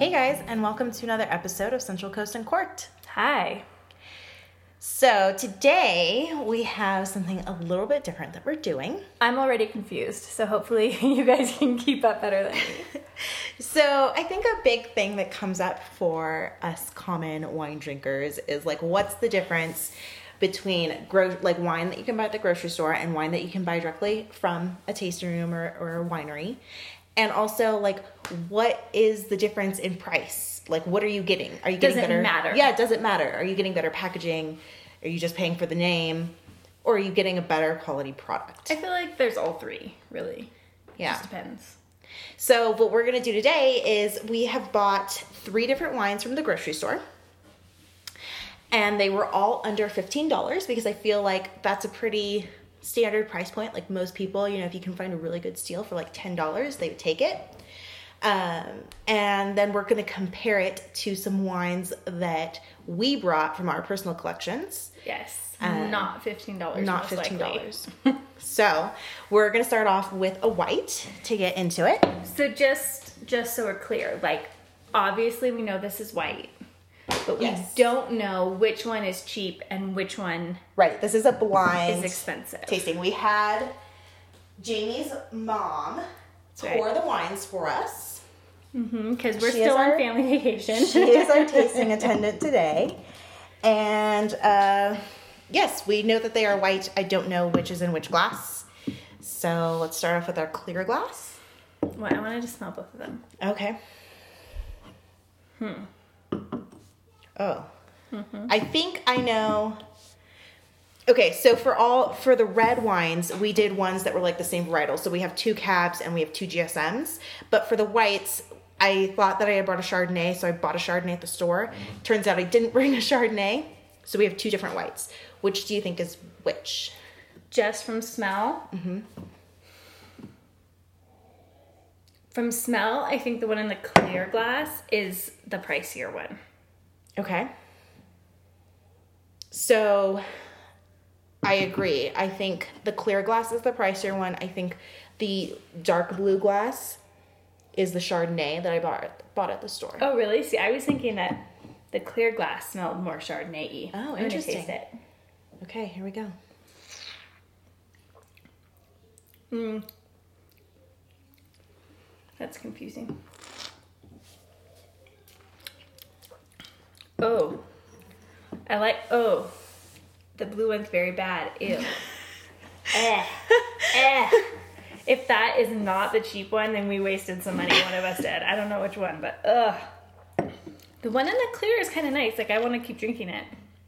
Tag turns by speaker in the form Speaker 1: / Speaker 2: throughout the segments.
Speaker 1: Hey guys, and welcome to another episode of Central Coast and Court.
Speaker 2: Hi.
Speaker 1: So today we have something a little bit different that we're doing.
Speaker 2: I'm already confused, so hopefully you guys can keep up better than me.
Speaker 1: So I think a big thing that comes up for us common wine drinkers is like, what's the difference between wine that you can buy at the grocery store and wine that you can buy directly from a tasting room or a winery? And also, like, what is the difference in price? Like, what are you getting? Are you getting better?
Speaker 2: Does it matter?
Speaker 1: Yeah, it doesn't matter. Are you getting better packaging? Are you just paying for the name? Or are you getting a better quality product?
Speaker 2: I feel like there's all three, really.
Speaker 1: Yeah.
Speaker 2: It just depends.
Speaker 1: So what we're going to do today is we have bought 3 different wines from the grocery store. And they were all under $15 because I feel like that's a pretty standard price point. Like most people, if you can find a really good steal for like $10, they would take it. And then we're going to compare it to some wines that we brought from our personal collections.
Speaker 2: Yes. Not $15.
Speaker 1: Not $15. So we're going to start off with a white to get into it.
Speaker 2: So just so we're clear, like obviously we know this is white, but we don't know which one is cheap and which one
Speaker 1: this is a blind
Speaker 2: is expensive
Speaker 1: tasting. We had Jamie's mom pour the wines for us.
Speaker 2: Because we're still on family vacation.
Speaker 1: She is our tasting attendant today. And yes, we know that they are white. I don't know which is in which glass. So let's start off with our clear glass.
Speaker 2: Well, I wanted to smell both of them.
Speaker 1: Okay. Oh. I think I know. Okay, so for the red wines, we did ones that were like the same varietal. So we have 2 cabs and we have 2 GSMs. But for the whites, I thought that I had brought a Chardonnay, so I bought a Chardonnay at the store. Turns out I didn't bring a Chardonnay, so we have 2 different whites. Which do you think is which?
Speaker 2: Just from smell? From smell, I think the one in the clear glass is the pricier one.
Speaker 1: Okay. So I agree. I think the clear glass is the pricier one. I think the dark blue glass is the Chardonnay that I bought at the store.
Speaker 2: Oh, really? See, I was thinking that the clear glass smelled more Chardonnay-y.
Speaker 1: Oh,
Speaker 2: I'm
Speaker 1: interesting.
Speaker 2: gonna taste it.
Speaker 1: Okay, here we go.
Speaker 2: That's confusing. Oh. The blue one's very bad. Ew. If that is not the cheap one, then we wasted some money. One of us did. I don't know which one, but the one in the clear is kind of nice. Like, I want to keep drinking it.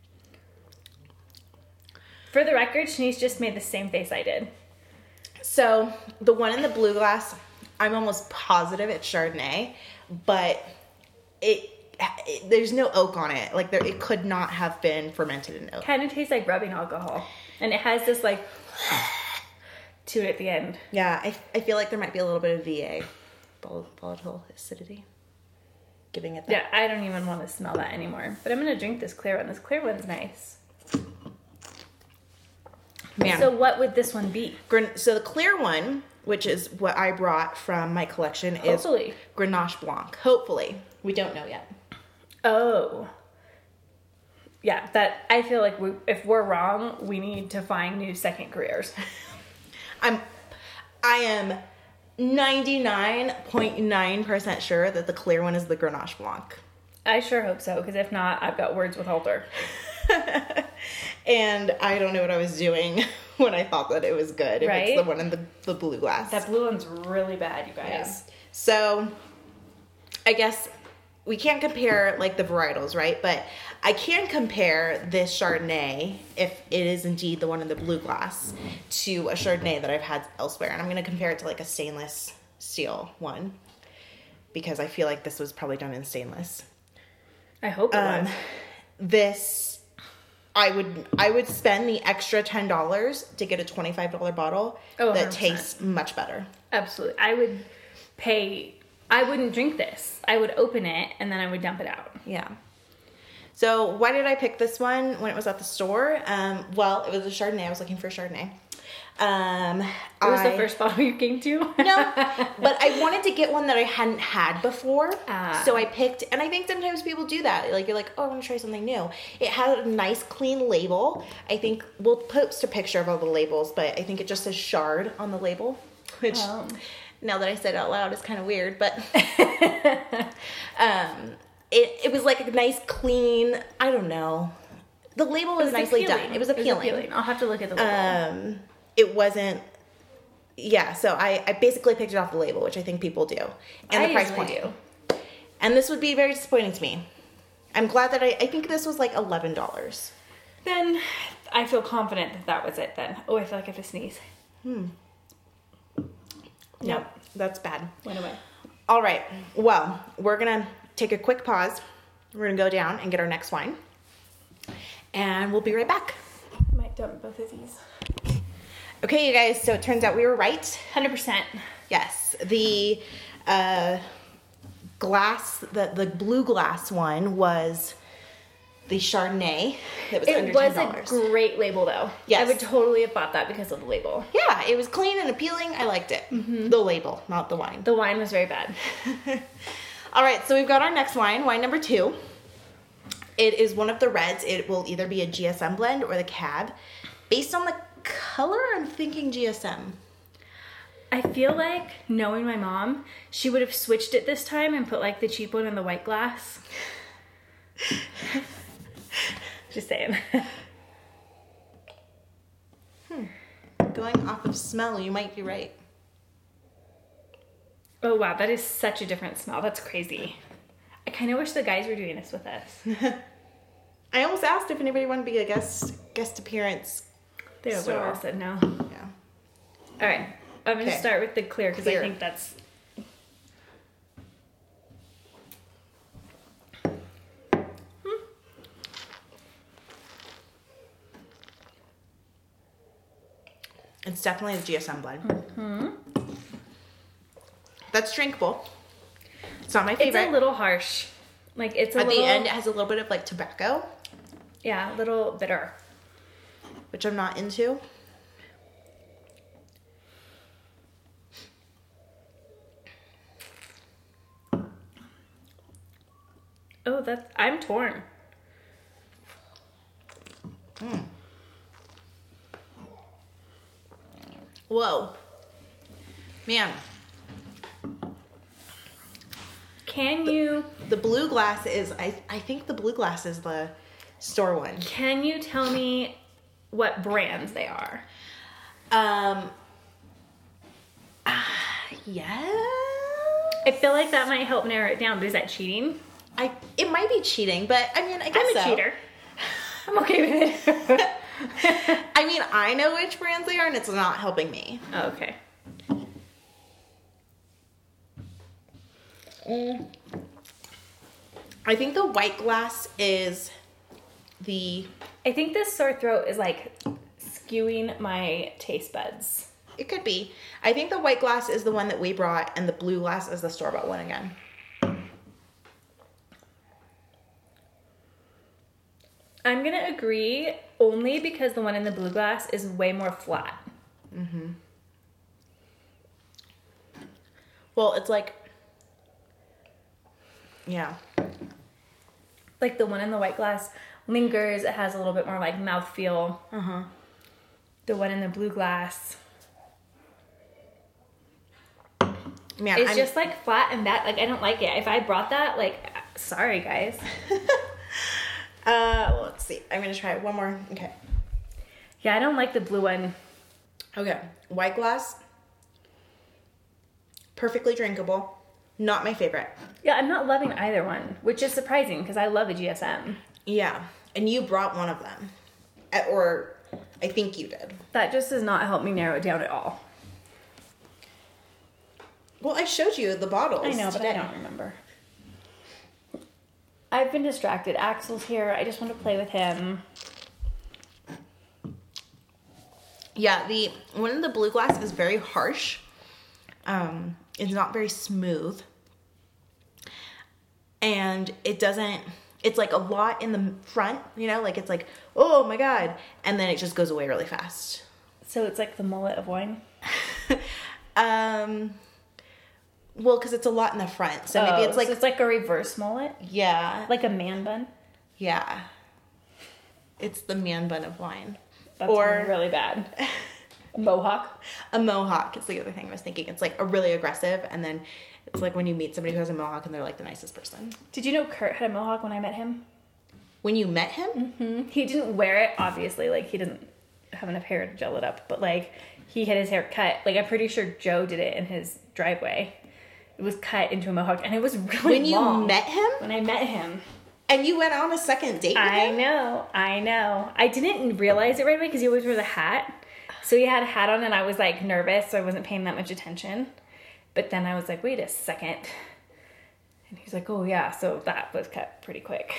Speaker 2: For the record, Shanice just made the same face I did.
Speaker 1: So the one in the blue glass, I'm almost positive it's Chardonnay, but there's no oak on it. Like it could not have been fermented in oak.
Speaker 2: Kind of tastes like rubbing alcohol, and it has this like to it at the end.
Speaker 1: Yeah, I feel like there might be a little bit of VA, volatile acidity, giving it that.
Speaker 2: Yeah, I don't even want to smell that anymore. But I'm gonna drink this clear one. This clear one's nice.
Speaker 1: Man.
Speaker 2: So what would this one be?
Speaker 1: So the clear one, which is what I brought from my collection, is Grenache Blanc. Hopefully. We don't know yet.
Speaker 2: Oh. Yeah, that I feel like if we're wrong, we need to find new second careers.
Speaker 1: I am 99.9% sure that the clear one is the Grenache Blanc.
Speaker 2: I sure hope so, because if not, I've got words with Halter.
Speaker 1: And I don't know what I was doing when I thought that it was good. If
Speaker 2: right?
Speaker 1: It's the one in the blue glass.
Speaker 2: That blue one's really bad, you guys.
Speaker 1: Yeah. So I guess we can't compare like the varietals, right? But I can compare this Chardonnay, if it is indeed the one in the blue glass, to a Chardonnay that I've had elsewhere. And I'm going to compare it to like a stainless steel one, because I feel like this was probably done in stainless.
Speaker 2: I hope it was.
Speaker 1: This, I would spend the extra $10 to get a $25 bottle that
Speaker 2: 100%.
Speaker 1: tastes much better.
Speaker 2: Absolutely. I wouldn't drink this. I would open it and then I would dump it out.
Speaker 1: Yeah. So why did I pick this one when it was at the store? Well, it was a Chardonnay. I was looking for a Chardonnay.
Speaker 2: It was the first bottle you came to?
Speaker 1: No, but I wanted to get one that I hadn't had before. So I picked, and I think sometimes people do that. Like, you're like, oh, I want to try something new. It had a nice, clean label. I think we'll post a picture of all the labels, but I think it just says Shard on the label, which now that I said it out loud is kind of weird, but it was like a nice, clean, I don't know. The label was nicely done. It was appealing.
Speaker 2: I'll have to look at the label.
Speaker 1: It wasn't, so I basically picked it off the label, which I think people do. And the price point. Do. And this would be very disappointing to me. I'm glad that I think this was like $11.
Speaker 2: Then I feel confident that was it then. Oh, I feel like I have to sneeze.
Speaker 1: No, that's bad.
Speaker 2: Went away.
Speaker 1: All right. Well, we're going to take a quick pause. We're going to go down and get our next wine. And we'll be right back.
Speaker 2: I might dump both of these.
Speaker 1: Okay, you guys, so it turns out we were right.
Speaker 2: 100%.
Speaker 1: Yes. The glass, the blue glass one was the Chardonnay that was under $10.
Speaker 2: It was a great label, though.
Speaker 1: Yes.
Speaker 2: I would totally have bought that because of the label.
Speaker 1: Yeah, it was clean and appealing. I liked it. The label, not the wine.
Speaker 2: The wine was very bad.
Speaker 1: All right, so we've got our next wine number 2. It is one of the reds. It will either be a GSM blend or the Cab. Based on the color, I'm thinking GSM.
Speaker 2: I feel like, knowing my mom, she would have switched it this time and put like the cheap one in the white glass. Just saying.
Speaker 1: Going off of smell, you might be right.
Speaker 2: Oh wow, that is such a different smell. That's crazy. I kind of wish the guys were doing this with us.
Speaker 1: I almost asked if anybody wanted to be a guest appearance.
Speaker 2: They would have all said no.
Speaker 1: Yeah.
Speaker 2: All right. I'm going to start with the clear because I think that's...
Speaker 1: It's definitely the GSM blend. That's drinkable. It's not my favorite.
Speaker 2: It's a little harsh. Like, it's
Speaker 1: At the end, it has a little bit of, like, tobacco.
Speaker 2: Yeah, a little bitter.
Speaker 1: Which I'm not into.
Speaker 2: Oh, I'm torn.
Speaker 1: Whoa. Man.
Speaker 2: Can you...
Speaker 1: The blue glass is... I think the blue glass is the store one.
Speaker 2: Can you tell me what brands they are?
Speaker 1: Yeah.
Speaker 2: I feel like that might help narrow it down, but is that cheating?
Speaker 1: It might be cheating, but I mean, I guess
Speaker 2: I'm a cheater. I'm okay with it.
Speaker 1: I mean, I know which brands they are, and it's not helping me.
Speaker 2: Oh, okay.
Speaker 1: I think the white glass is the...
Speaker 2: I think this sore throat is like skewing my taste buds.
Speaker 1: It could be. I think the white glass is the one that we brought, and the blue glass is the store-bought one again.
Speaker 2: I'm going to agree only because the one in the blue glass is way more flat.
Speaker 1: Well, it's like... Yeah.
Speaker 2: Like the one in the white glass lingers. It has a little bit more like mouthfeel. The one in the blue glass...
Speaker 1: Man,
Speaker 2: it's just like flat and that, like, I don't like it. If I brought that, like, sorry guys.
Speaker 1: Well, let's see. I'm gonna try one more. Okay.
Speaker 2: Yeah, I don't like the blue one.
Speaker 1: Okay. White glass. Perfectly drinkable. Not my favorite.
Speaker 2: Yeah, I'm not loving either one, which is surprising because I love a GSM.
Speaker 1: Yeah. And you brought one of them. Or I think you did.
Speaker 2: That just does not help me narrow it down at all.
Speaker 1: Well, I showed you the bottles.
Speaker 2: I know, but
Speaker 1: today.
Speaker 2: I don't remember. I've been distracted. Axel's here. I just want to play with him.
Speaker 1: Yeah, the one in the blue glass is very harsh. It's not very smooth. And it doesn't... It's like a lot in the front, you know? Like, it's like, oh my God. And then it just goes away really fast.
Speaker 2: So it's like the mullet of wine?
Speaker 1: Well, because it's a lot in the front. So maybe it's like...
Speaker 2: So it's like a reverse mullet?
Speaker 1: Yeah.
Speaker 2: Like a man bun?
Speaker 1: Yeah. It's the man bun of wine.
Speaker 2: That's really bad. A mohawk?
Speaker 1: A mohawk is the other thing I was thinking. It's like a really aggressive, and then it's like when you meet somebody who has a mohawk and they're like the nicest person.
Speaker 2: Did you know Kurt had a mohawk when I met him?
Speaker 1: When you met him?
Speaker 2: Mm-hmm. He didn't wear it, obviously. Like, he doesn't have enough hair to gel it up. But, like, he had his hair cut. Like, I'm pretty sure Joe did it in his driveway. It was cut into a mohawk, and it was really long.
Speaker 1: When you met him?
Speaker 2: When I met him.
Speaker 1: And you went on a second date with him?
Speaker 2: I know. I didn't realize it right away because he always wears a hat. So he had a hat on, and I was, like, nervous, so I wasn't paying that much attention. But then I was like, wait a second. And he's like, oh, yeah, so that was cut pretty quick.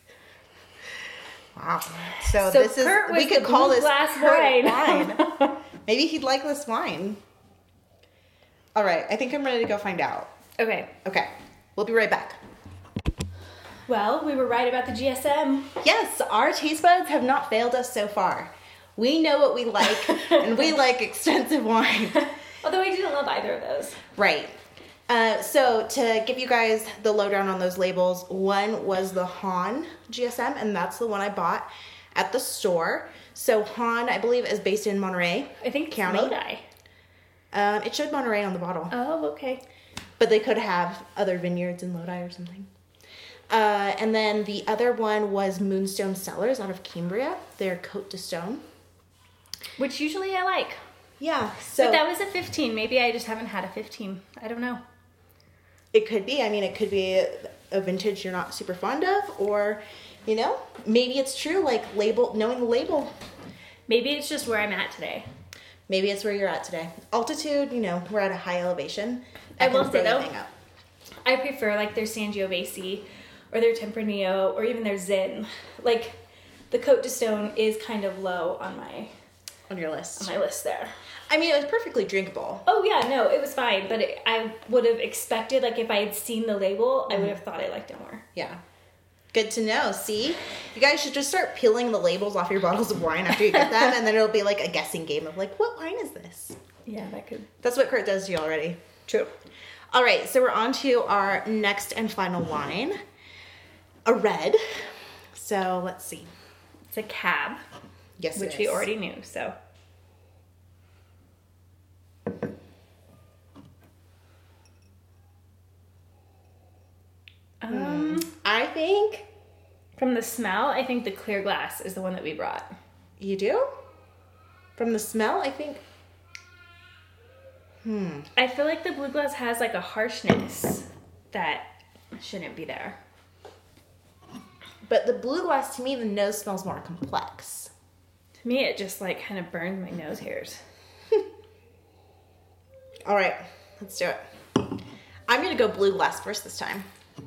Speaker 1: Wow. So this
Speaker 2: Kurt
Speaker 1: is... We could call this
Speaker 2: glass
Speaker 1: Kurt wine. Maybe he'd like this wine. All right, I think I'm ready to go find out.
Speaker 2: Okay.
Speaker 1: Okay, we'll be right back.
Speaker 2: Well, we were right about the GSM.
Speaker 1: Yes, our taste buds have not failed us so far. We know what we like, and we like expensive wine.
Speaker 2: Although I didn't love either of those.
Speaker 1: Right. So to give you guys the lowdown on those labels, one was the Hahn GSM, and that's the one I bought at the store. So Hahn, I believe, is based in Monterey
Speaker 2: I think it's
Speaker 1: County.
Speaker 2: Lodi.
Speaker 1: It showed Monterey on the bottle.
Speaker 2: Oh, okay.
Speaker 1: But they could have other vineyards in Lodi or something. And then the other one was Moonstone Cellars out of Cambria. They're Côte de Stone.
Speaker 2: Which usually I like.
Speaker 1: Yeah. So
Speaker 2: But that was a 15. Maybe I just haven't had a 15. I don't know.
Speaker 1: it could be. I mean, it could be a vintage you're not super fond of, or, you know, maybe it's true, like knowing the label.
Speaker 2: Maybe it's just where I'm at today.
Speaker 1: Maybe it's where you're at today. Altitude, you know, we're at a high elevation.
Speaker 2: I will say, though,
Speaker 1: up.
Speaker 2: I prefer, like, their Sangiovese or their Tempranillo or even their Zin. Like, the Côte de Stone is kind of low on my
Speaker 1: On your list.
Speaker 2: there.
Speaker 1: I mean, it was perfectly drinkable.
Speaker 2: Oh, yeah, no, it was fine. But I would have expected, like, if I had seen the label, I would have thought I liked it more.
Speaker 1: Yeah. Good to know. See? You guys should just start peeling the labels off your bottles of wine after you get them, and then it'll be like a guessing game of like, what wine is this?
Speaker 2: Yeah, that could.
Speaker 1: That's what Kurt does to you already.
Speaker 2: True.
Speaker 1: All right, so we're on to our next and final wine. A red. So let's see.
Speaker 2: It's a cab.
Speaker 1: Yes,
Speaker 2: which we already knew, so.
Speaker 1: I think...
Speaker 2: From the smell, I think the clear glass is the one that we brought.
Speaker 1: You do? From the smell, I think...
Speaker 2: I feel like the blue glass has like a harshness that shouldn't be there.
Speaker 1: But the blue glass, to me, the nose smells more complex.
Speaker 2: To me, it just like kind of burned my nose hairs.
Speaker 1: All right, let's do it. I'm going to go blue glass first this time.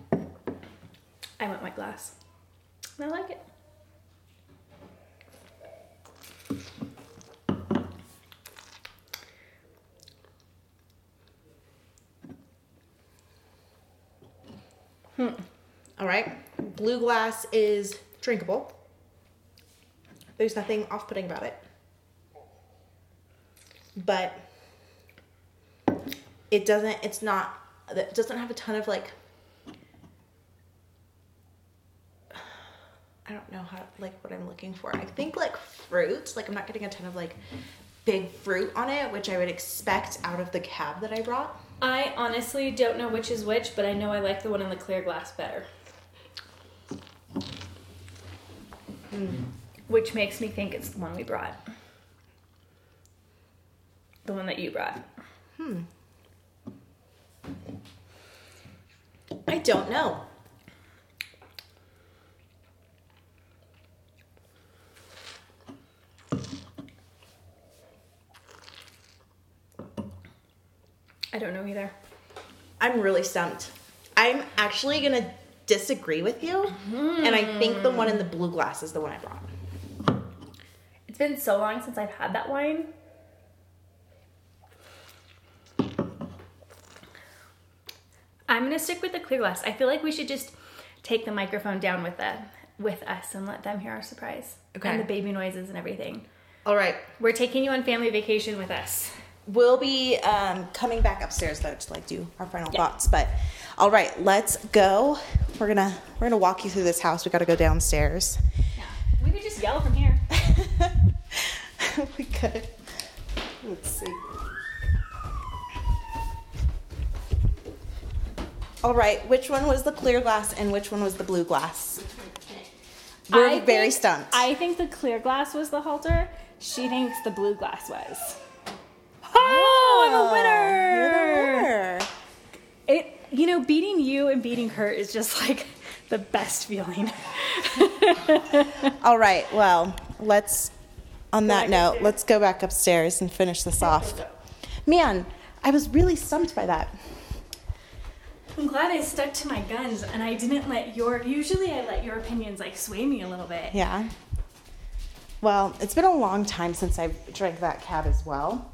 Speaker 2: I want white glass. I like it.
Speaker 1: All right. Blue glass is drinkable. There's nothing off-putting about it. But it doesn't have a ton of like, I don't know how, like what I'm looking for. I think like fruit, like I'm not getting a ton of like big fruit on it, which I would expect out of the cab that I brought.
Speaker 2: I honestly don't know which is which, but I know I like the one in the clear glass better. Which makes me think it's the one we brought. The one that you brought.
Speaker 1: I don't know.
Speaker 2: I don't know either.
Speaker 1: I'm really stumped. I'm actually going to disagree with you, and I think the one in the blue glass is the one I brought.
Speaker 2: It's been so long since I've had that wine. I'm going to stick with the clear glass. I feel like we should just take the microphone down with us and let them hear our surprise.
Speaker 1: Okay.
Speaker 2: And the baby noises and everything.
Speaker 1: All right.
Speaker 2: We're taking you on family vacation with us.
Speaker 1: We'll be coming back upstairs though to like do our final thoughts. But all right, let's go. We're gonna walk you through this house. We got to go downstairs.
Speaker 2: Yeah. We could just yell from here.
Speaker 1: We could. Let's see. All right, which one was the clear glass and which one was the blue glass? We're very stumped.
Speaker 2: I think the clear glass was the halter. She thinks the blue glass was.
Speaker 1: Oh,
Speaker 2: I'm a winner!
Speaker 1: You're the winner.
Speaker 2: Beating you and beating Kurt is just like the best feeling.
Speaker 1: All right, well, let's go back upstairs and finish this off. Man, I was really stumped by that.
Speaker 2: I'm glad I stuck to my guns and I didn't usually I let your opinions like sway me a little bit.
Speaker 1: Yeah. Well, it's been a long time since I've drank that cab as well.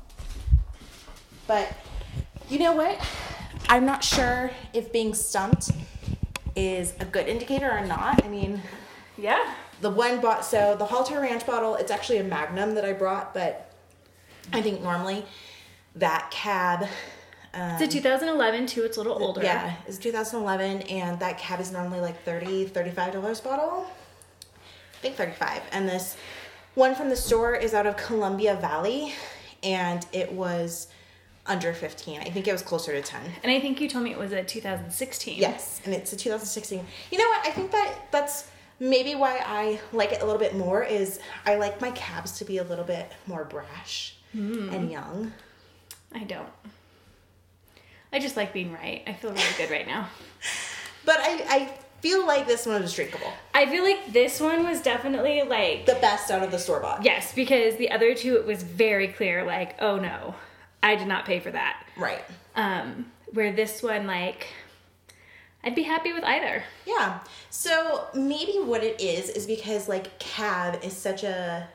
Speaker 1: But you know what? I'm not sure if being stumped is a good indicator or not. I mean,
Speaker 2: yeah.
Speaker 1: the Halter Ranch bottle, it's actually a Magnum that I brought, but I think normally that cab...
Speaker 2: it's a 2011 too, it's a little older.
Speaker 1: Yeah, it's 2011, and that cab is normally like $35 bottle. I think 35. And this one from the store is out of Columbia Valley, and it was under 15. I think it was closer to 10.
Speaker 2: And I think you told me it was a 2016.
Speaker 1: Yes, and it's a 2016. You know what? I think that's maybe why I like it a little bit more is I like my cabs to be a little bit more brash and young.
Speaker 2: I don't. I just like being right. I feel really good right now.
Speaker 1: But I feel like this one was drinkable.
Speaker 2: I feel like this one was definitely like...
Speaker 1: the best out of the store-bought.
Speaker 2: Yes, because the other two, it was very clear, like, oh no, I did not pay for that.
Speaker 1: Right.
Speaker 2: Where this one, like, I'd be happy with either.
Speaker 1: Yeah. So maybe what it is because, like, cab is such a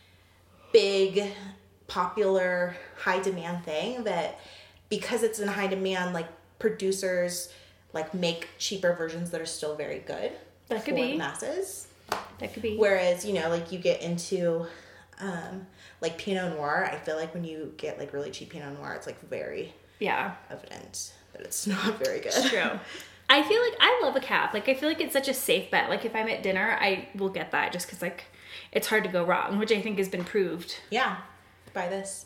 Speaker 1: big, popular, high-demand thing that... because it's in high demand, like, producers, like, make cheaper versions that are still very good
Speaker 2: That could
Speaker 1: for
Speaker 2: be.
Speaker 1: the masses.
Speaker 2: That could be.
Speaker 1: Whereas, like, you get into, like, Pinot Noir, I feel like when you get, like, really cheap Pinot Noir, it's, like, very evident that it's not very good.
Speaker 2: It's true. I feel like I love a cab. Like, I feel like it's such a safe bet. Like, if I'm at dinner, I will get that just because, like, it's hard to go wrong, which I think has been proved.
Speaker 1: Yeah. By this.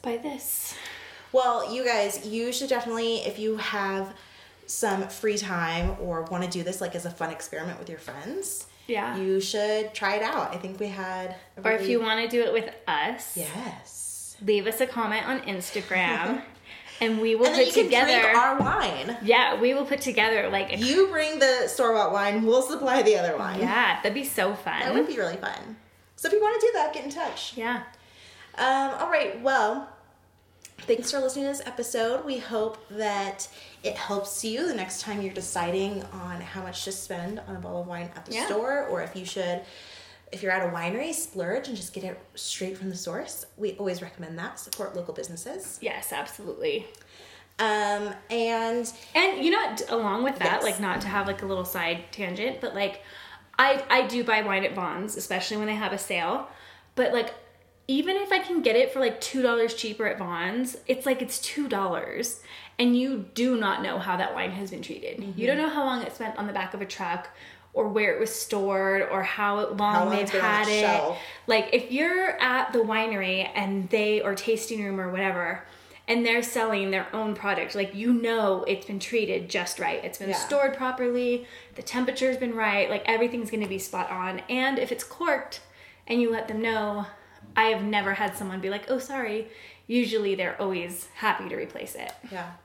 Speaker 2: Well,
Speaker 1: you guys, you should definitely, if you have some free time or want to do this like as a fun experiment with your friends, you should try it out. I think we had
Speaker 2: or if you want to do it with us, leave us a comment on Instagram, and we will put together
Speaker 1: drink our wine.
Speaker 2: Yeah, we will put together like
Speaker 1: you bring the store-bought wine, we'll supply the other wine.
Speaker 2: Yeah, that'd be so fun.
Speaker 1: That would be really fun. So if you want to do that, get in touch.
Speaker 2: Yeah.
Speaker 1: All right. Well. Thanks for listening to this episode. We hope that it helps you the next time you're deciding on how much to spend on a bottle of wine at the store, or if you're at a winery, splurge and just get it straight from the source. We always recommend that. Support local businesses.
Speaker 2: Yes, absolutely.
Speaker 1: And
Speaker 2: along with that, like, not to have like a little side tangent, but like I do buy wine at Vons, especially when they have a sale, but like even if I can get it for like $2 cheaper at Vons, it's like it's $2 and you do not know how that wine has been treated. Mm-hmm. You don't know how long it spent on the back of a truck or where it was stored or how long they've had it. Shelf. Like if you're at the winery and or tasting room or whatever, and they're selling their own product, like, it's been treated just right. It's been stored properly. The temperature's been right. Like everything's going to be spot on. And if it's corked and you let them know, I have never had someone be like, oh, sorry. Usually they're always happy to replace it.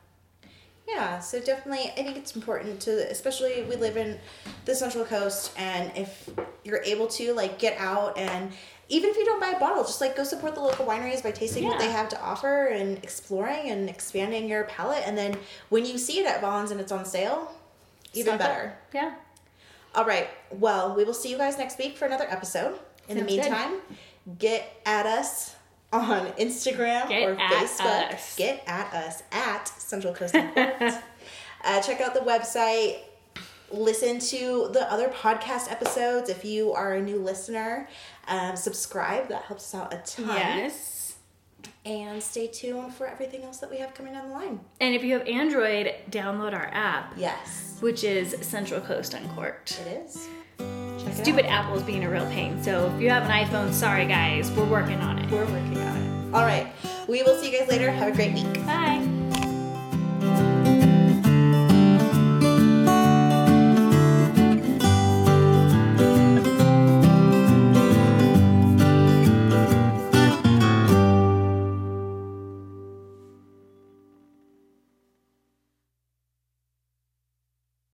Speaker 1: Yeah, so definitely I think it's important to, especially we live in the Central Coast, and if you're able to, like, get out and even if you don't buy a bottle, just like go support the local wineries by tasting what they have to offer and exploring and expanding your palate. And then when you see it at Vons and it's on sale, even better.
Speaker 2: Yeah.
Speaker 1: All right. Well, we will see you guys next week for another episode. In the meantime, get at us on Instagram or Facebook. Get at us at Central Coast Import. Check out the website. listen to the other podcast episodes. If you are a new listener, subscribe. That helps us out a ton.
Speaker 2: Yes.
Speaker 1: And stay tuned for everything else that we have coming down the line.
Speaker 2: And if you have Android, download our app.
Speaker 1: Yes.
Speaker 2: Which is Central Coast Uncorked.
Speaker 1: It is.
Speaker 2: Stupid Apple's being a real pain. So if you have an iPhone, sorry guys, we're working on it.
Speaker 1: We're working on it. All right. We will see you guys later. Have a great week.
Speaker 2: Bye.